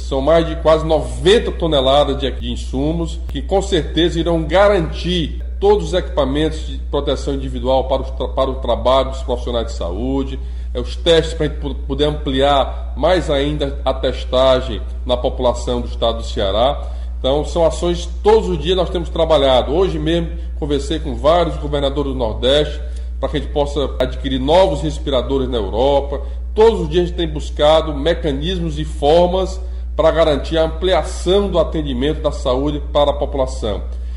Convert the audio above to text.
São mais de quase 90 toneladas de insumos que com certeza irão garantir todos os equipamentos de proteção individual para o trabalho dos profissionais de saúde, os testes para a gente poder ampliar mais ainda a testagem na população do estado do Ceará. Então, são ações todos os dias nós temos trabalhado. Hoje mesmo conversei com vários governadores do Nordeste para que a gente possa adquirir novos respiradores na Europa. Todos os dias a gente tem buscado mecanismos e formas para garantir a ampliação do atendimento da saúde para a população.